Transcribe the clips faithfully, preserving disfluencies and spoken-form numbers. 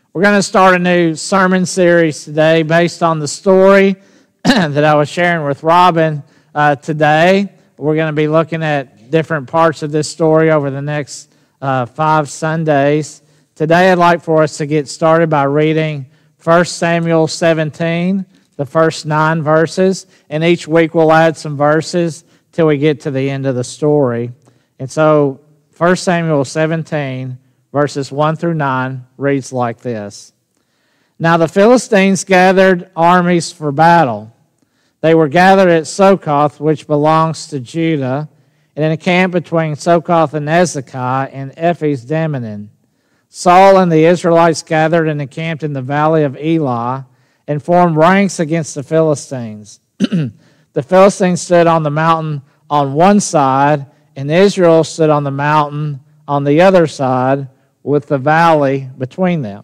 We're going to start a new sermon series today based on the story that I was sharing with Robin uh, today. We're going to be looking at different parts of this story over the next uh, five Sundays. Today I'd like for us to get started by reading First Samuel seventeen, the first nine verses, and each week we'll add some verses till we get to the end of the story. And so First Samuel seventeen, verses one through nine, reads like this. Now the Philistines gathered armies for battle. They were gathered at Sokoth, which belongs to Judah, and in a camp between Sokoth and Ezekiah and Ephes Dammim. Saul and the Israelites gathered and encamped in the valley of Elah and formed ranks against the Philistines. The Philistines stood on the mountain on one side, and Israel stood on the mountain on the other side, with the valley between them.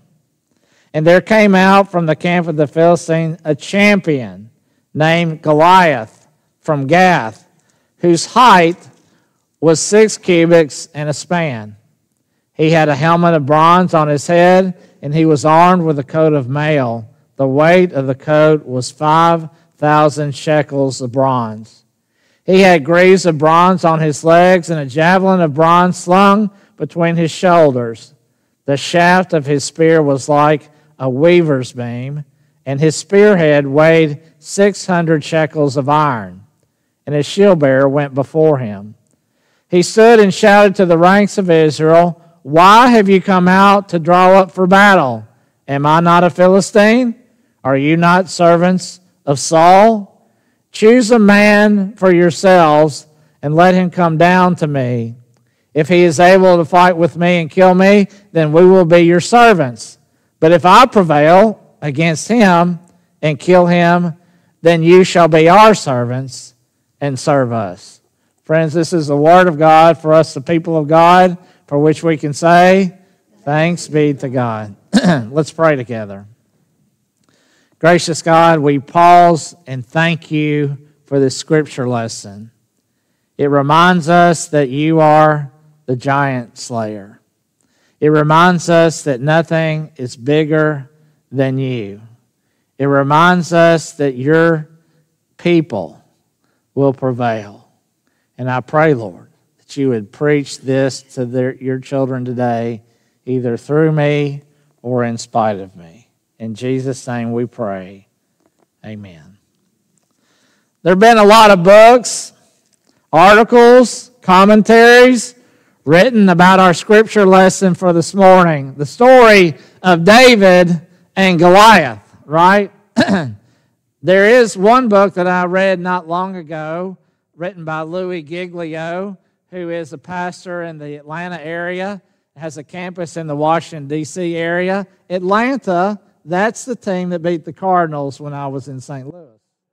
And there came out from the camp of the Philistines a champion named Goliath from Gath, whose height was six cubits and a span. He had a helmet of bronze on his head, and he was armed with a coat of mail. The weight of the coat was five thousand shekels of bronze. He had greaves of bronze on his legs, and a javelin of bronze slung between his shoulders. The shaft of his spear was like a weaver's beam, and his spearhead weighed six hundred shekels of iron, and his shield-bearer went before him. He stood and shouted to the ranks of Israel, "Why have you come out to draw up for battle? Am I not a Philistine? Are you not servants of Saul? Choose a man for yourselves, and let him come down to me. If he is able to fight with me and kill me, then we will be your servants. But if I prevail against him and kill him, then you shall be our servants and serve us." Friends, this is the word of God for us, the people of God, for which we can say, thanks be to God. Let's pray together. Gracious God, we pause and thank you for this scripture lesson. It reminds us that you are the giant slayer. It reminds us that nothing is bigger than you. It reminds us that your people will prevail. And I pray, Lord, that you would preach this to their, your children today, either through me or in spite of me. In Jesus' name we pray. Amen. There have been a lot of books, articles, commentaries written about our scripture lesson for this morning, the story of David and Goliath, right? There is one book that I read not long ago, written by Louis Giglio, who is a pastor in the Atlanta area, has a campus in the Washington, D C area. Atlanta, that's the team that beat the Cardinals when I was in Saint Louis.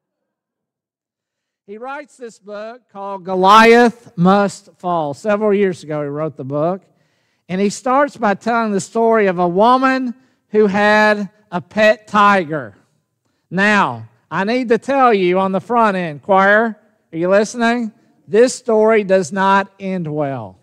He writes this book called Goliath Must Fall. Several years ago he wrote the book. And he starts by telling the story of a woman who had a pet tiger. Now, I need to tell you on the front end, choir, are you listening? This story does not end well.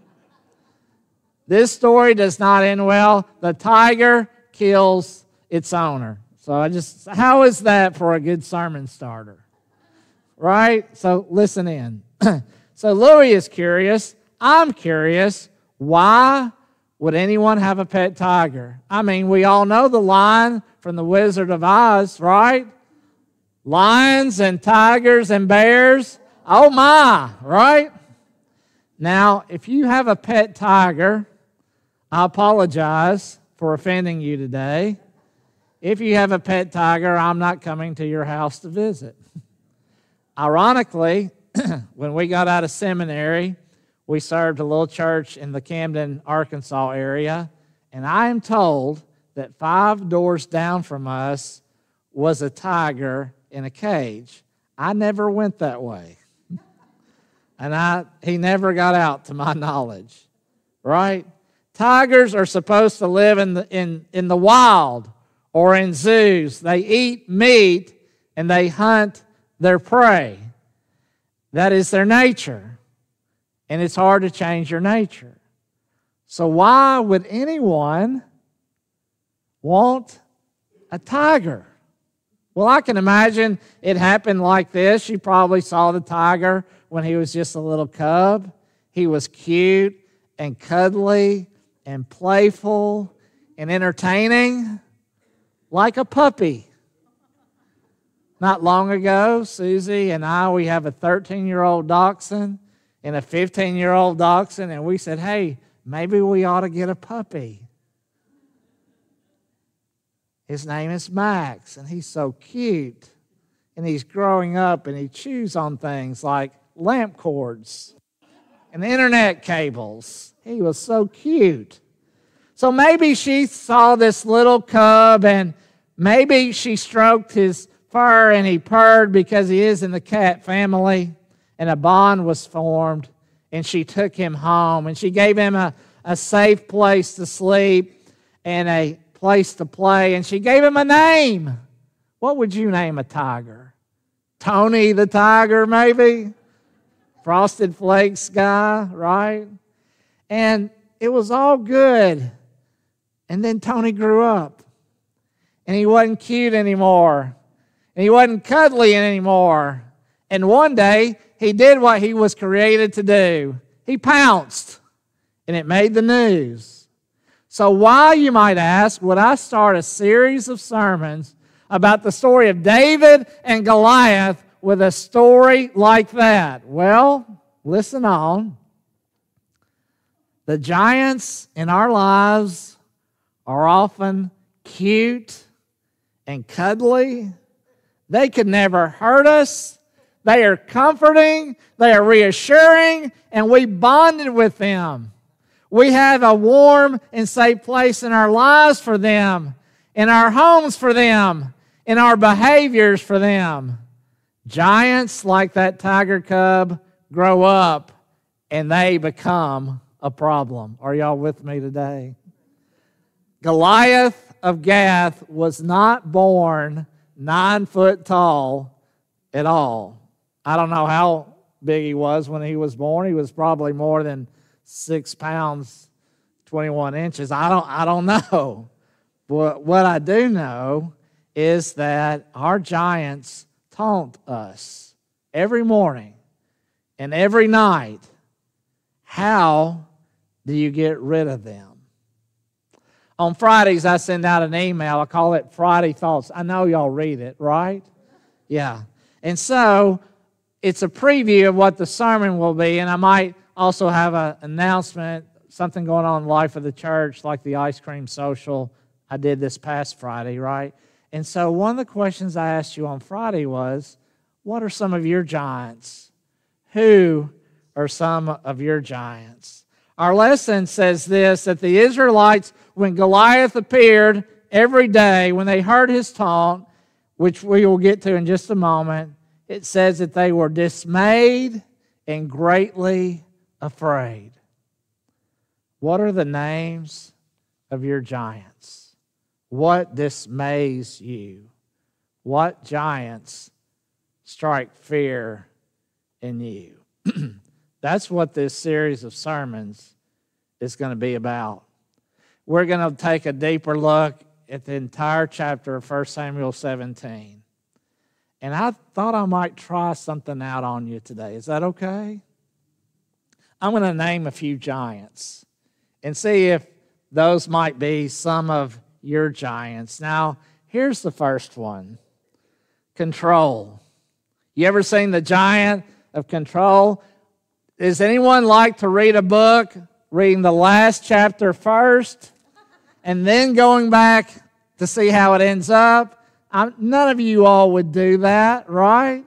This story does not end well. The tiger kills its owner. So I just, how is that for a good sermon starter? Right? So listen in. So Louis is curious. I'm curious. Why would anyone have a pet tiger? I mean, we all know the line from The Wizard of Oz, right? Lions and tigers and bears. Oh my, right? Now, if you have a pet tiger, I apologize for offending you today. If you have a pet tiger, I'm not coming to your house to visit. Ironically, when we got out of seminary, we served a little church in the Camden, Arkansas area, and I am told that five doors down from us was a tiger in a cage. I never went that way. And I he never got out to my knowledge. Right? Tigers are supposed to live in the in, in the wild or in zoos. They eat meat and they hunt their prey. That is their nature. And it's hard to change your nature. So why would anyone want a tiger. Well, I can imagine it happened like this. She probably saw the tiger when he was just a little cub. He was cute and cuddly and playful and entertaining, like a puppy. Not long ago, Susie and I, we have a thirteen-year-old dachshund and a fifteen-year-old dachshund, and we said, hey, maybe we ought to get a puppy. His name is Max, and he's so cute. And he's growing up, and he chews on things like lamp cords and internet cables. He was so cute. So maybe she saw this little cub, and maybe she stroked his fur, and he purred because he is in the cat family, and a bond was formed, and she took him home, and she gave him a, a safe place to sleep and a place to play, and she gave him a name. What would you name a tiger? Tony the tiger, maybe? Frosted Flakes guy, right? And it was all good. And then Tony grew up, and he wasn't cute anymore, and he wasn't cuddly anymore. And one day, he did what he was created to do. He pounced, and it made the news. So why, you might ask, would I start a series of sermons about the story of David and Goliath with a story like that? Well, listen on. The giants in our lives are often cute and cuddly. They could never hurt us. They are comforting. They are reassuring, and we bonded with them. We have a warm and safe place in our lives for them, in our homes for them, in our behaviors for them. Giants like that tiger cub grow up, and they become a problem. Are y'all with me today? Goliath of Gath was not born nine foot tall at all. I don't know how big he was when he was born. He was probably more than six pounds, twenty-one inches. I don't, I don't know. But what I do know is that our giants taunt us every morning and every night. How do you get rid of them? On Fridays, I send out an email. I call it Friday Thoughts. I know y'all read it, right? Yeah. And so it's a preview of what the sermon will be, and I might also have an announcement, something going on in the life of the church, like the ice cream social I did this past Friday, right? And so one of the questions I asked you on Friday was, what are some of your giants? Who are some of your giants? Our lesson says this, that the Israelites, when Goliath appeared every day, when they heard his taunt, which we will get to in just a moment, it says that they were dismayed and greatly afraid. What are the names of your giants? What dismays you? What giants strike fear in you? That's what this series of sermons is going to be about. We're going to take a deeper look at the entire chapter of First Samuel seventeen. And I thought I might try something out on you today. Is that okay? I'm going to name a few giants and see if those might be some of your giants. Now, here's the first one. Control. You ever seen the giant of control? Does anyone like to read a book, reading the last chapter first, and then going back to see how it ends up? I'm, none of you all would do that, right?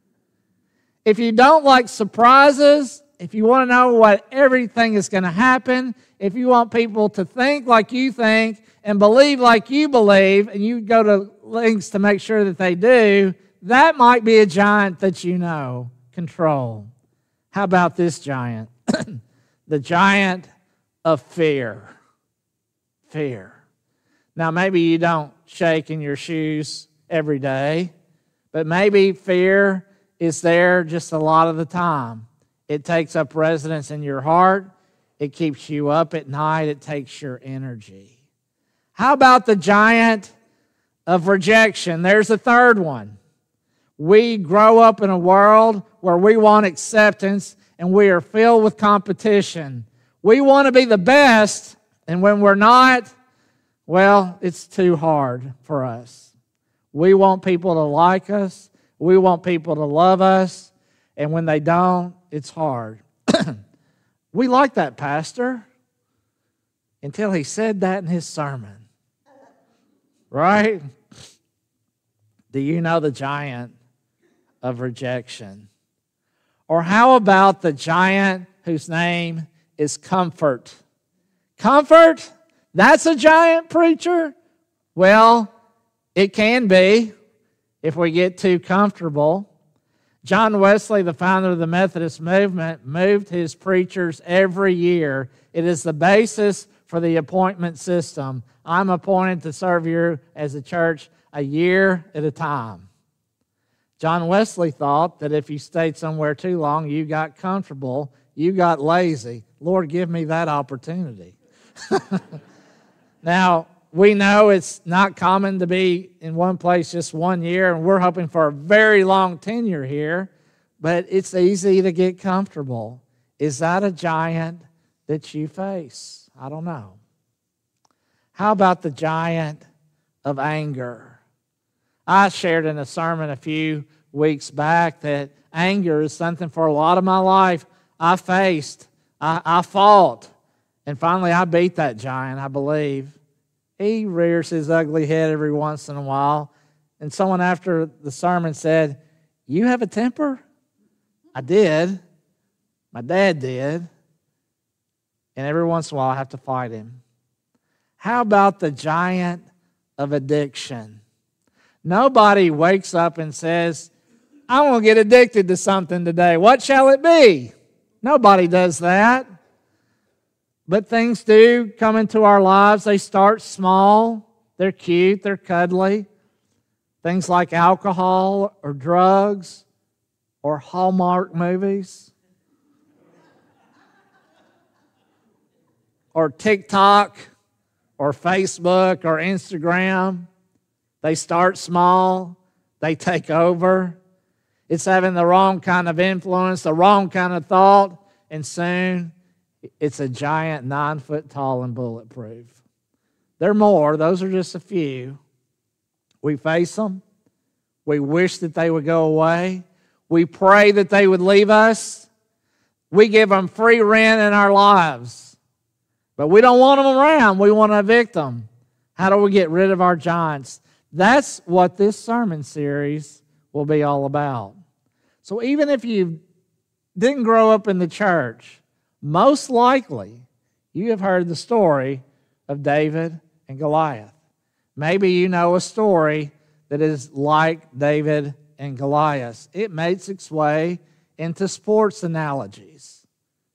If you don't like surprises, if you want to know what everything is going to happen, if you want people to think like you think and believe like you believe, and you go to lengths to make sure that they do, that might be a giant that you know. Control. How about this giant? The giant of fear. Fear. Now, maybe you don't shake in your shoes every day, but maybe fear is there just a lot of the time. It takes up residence in your heart. It keeps you up at night. It takes your energy. How about the giant of rejection? There's a third one. We grow up in a world where we want acceptance and we are filled with competition. We want to be the best, and when we're not, well, it's too hard for us. We want people to like us. We want people to love us. And when they don't, it's hard. We like that pastor until he said that in his sermon. Right? Do you know the giant of rejection? Or how about the giant whose name is comfort? Comfort? That's a giant, preacher? Well, it can be if we get too comfortable. John Wesley, the founder of the Methodist movement, moved his preachers every year. It is the basis for the appointment system. I'm appointed to serve you as a church a year at a time. John Wesley thought that if you stayed somewhere too long, you got comfortable, you got lazy. Lord, give me that opportunity. Now, we know it's not common to be in one place just one year, and we're hoping for a very long tenure here, but it's easy to get comfortable. Is that a giant that you face? I don't know. How about the giant of anger? I shared in a sermon a few weeks back that anger is something for a lot of my life I faced, I, I fought, and finally I beat that giant, I believe. He rears his ugly head every once in a while. And someone after the sermon said, "You have a temper?" I did. My dad did. And every once in a while I have to fight him. How about the giant of addiction? Nobody wakes up and says, "I'm going to get addicted to something today. What shall it be?" Nobody does that. But things do come into our lives. They start small. They're cute. They're cuddly. Things like alcohol or drugs or Hallmark movies or TikTok or Facebook or Instagram. They start small. They take over. It's having the wrong kind of influence, the wrong kind of thought, and soon it's a giant nine foot tall and bulletproof. There are more. Those are just a few. We face them. We wish that they would go away. We pray that they would leave us. We give them free rent in our lives. But we don't want them around. We want to evict them. How do we get rid of our giants? That's what this sermon series will be all about. So even if you didn't grow up in the church, most likely you have heard the story of David and Goliath. Maybe you know a story that is like David and Goliath. It makes its way into sports analogies,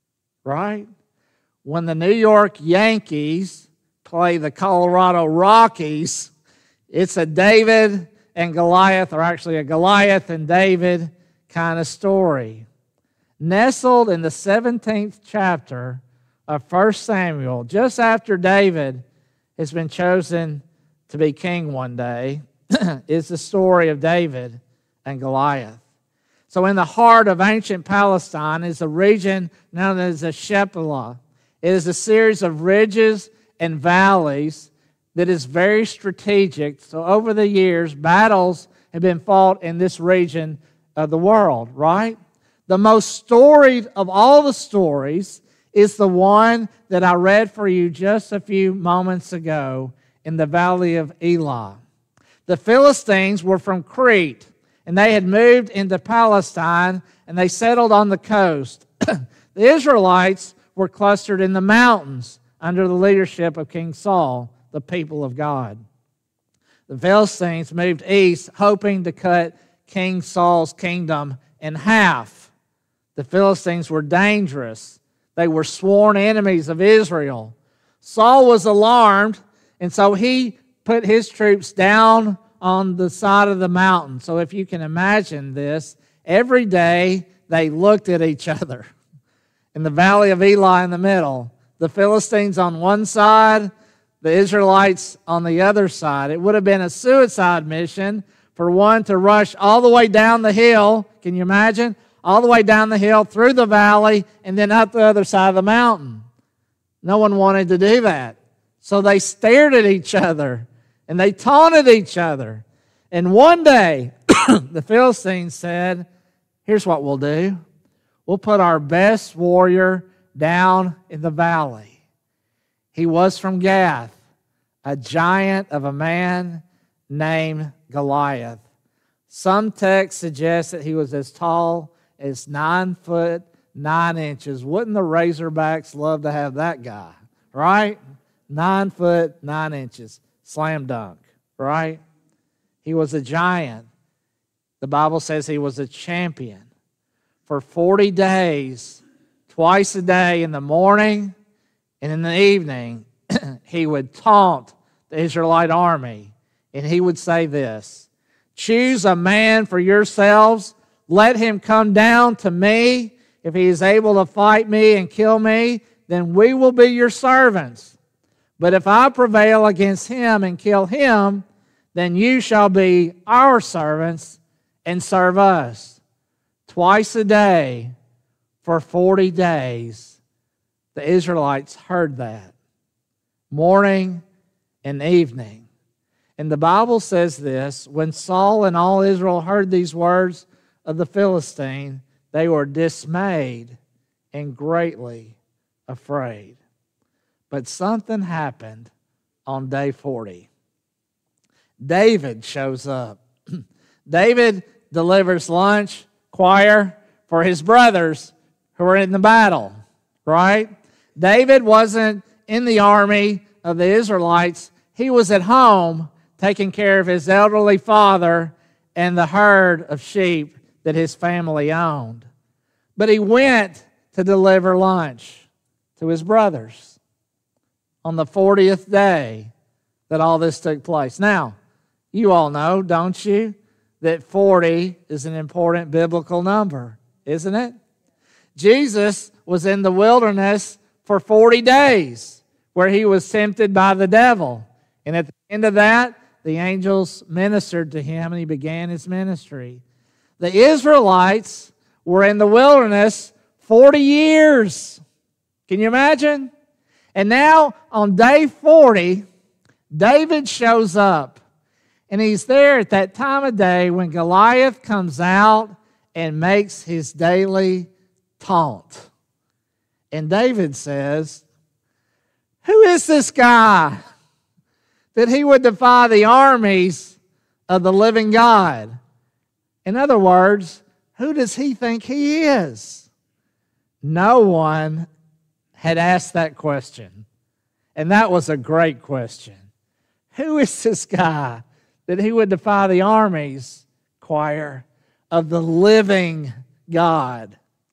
right? When the New York Yankees play the Colorado Rockies, it's a David and Goliath, or actually a Goliath and David kind of story. Nestled in the seventeenth chapter of First Samuel, just after David has been chosen to be king one day, is the story of David and Goliath. So in the heart of ancient Palestine is a region known as the Shephelah. It is a series of ridges and valleys that is very strategic. So over the years, battles have been fought in this region of the world, right? The most storied of all the stories is the one that I read for you just a few moments ago in the Valley of Elah. The Philistines were from Crete, and they had moved into Palestine, and they settled on the coast. The Israelites were clustered in the mountains under the leadership of King Saul, the people of God. The Philistines moved east, hoping to cut King Saul's kingdom in half. The Philistines were dangerous. They were sworn enemies of Israel. Saul was alarmed, and so he put his troops down on the side of the mountain. So if you can imagine this, every day they looked at each other. In the Valley of Elah in the middle, the Philistines on one side, the Israelites on the other side. It would have been a suicide mission for one to rush all the way down the hill. Can you imagine? All the way down the hill, through the valley, and then up the other side of the mountain. No one wanted to do that. So they stared at each other, and they taunted each other. And one day, the Philistines said, here's what we'll do. We'll put our best warrior down in the valley. He was from Gath, a giant of a man named Goliath. Some texts suggest that he was as tall as nine foot, nine inches. Wouldn't the Razorbacks love to have that guy, right? Nine foot, nine inches. Slam dunk, right? He was a giant. The Bible says he was a champion. For forty days, twice a day in the morning and in the evening, he would taunt the Israelite army. And he would say this, choose a man for yourselves. Let him come down to me. If he is able to fight me and kill me, then we will be your servants. But if I prevail against him and kill him, then you shall be our servants and serve us. Twice a day for forty days, the Israelites heard that, morning and evening. And the Bible says this, when Saul and all Israel heard these words of the Philistine, they were dismayed and greatly afraid. But something happened on day forty. David shows up. David delivers lunch, choir, for his brothers who were in the battle, right? David wasn't in the army of the Israelites. He was at home taking care of his elderly father and the herd of sheep that his family owned. But he went to deliver lunch to his brothers on the fortieth day that all this took place. Now, you all know, don't you, that forty is an important biblical number, isn't it? Jesus was in the wilderness for forty days where he was tempted by the devil. And at the end of that, the angels ministered to him and he began his ministry. The Israelites were in the wilderness forty years. Can you imagine? And now on day forty, David shows up. And he's there at that time of day when Goliath comes out and makes his daily taunt. And David says, who is this guy that he would defy the armies of the living God? In other words, who does he think he is? No one had asked that question. And that was a great question. Who is this guy that he would defy the armies, choir, of the living God?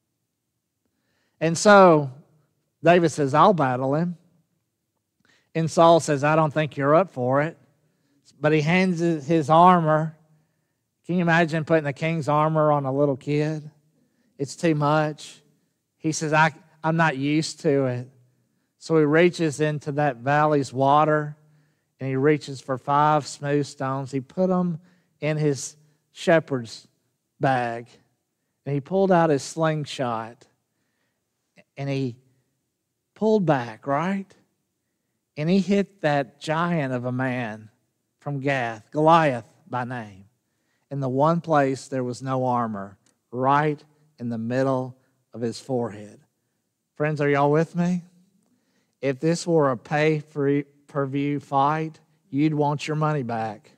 And so David says, I'll battle him. And Saul says, I don't think you're up for it. But he hands his armor. Can you imagine putting the king's armor on a little kid? It's too much. He says, I, I'm not used to it. So he reaches into that valley's water and he reaches for five smooth stones. He put them in his shepherd's bag. And he pulled out his slingshot. And he pulled back, right? And he hit that giant of a man from Gath, Goliath by name, in the one place there was no armor, right in the middle of his forehead. Friends, are y'all with me? If this were a pay-per-view fight, you'd want your money back.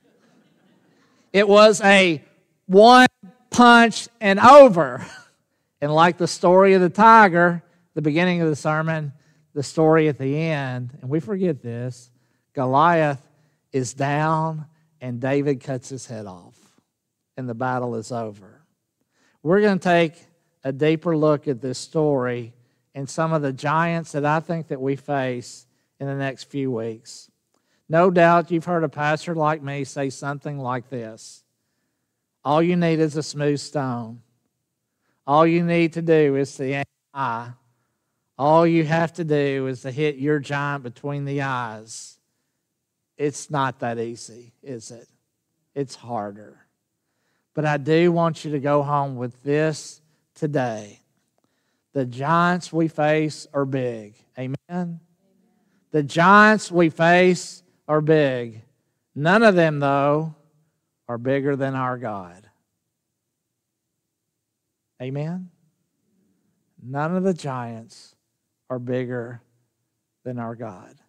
It was a one punch and over. And like the story of the tiger, the beginning of the sermon, the story at the end, and we forget this, Goliath is down and David cuts his head off and the battle is over. We're going to take a deeper look at this story and some of the giants that I think that we face in the next few weeks. No doubt you've heard a pastor like me say something like this. All you need is a smooth stone. All you need to do is to aim high. All you have to do is to hit your giant between the eyes, it's not that easy, is it? It's harder. But I do want you to go home with this today. The giants we face are big. Amen? The giants we face are big. None of them, though, are bigger than our God. Amen? None of the giants are bigger than our God.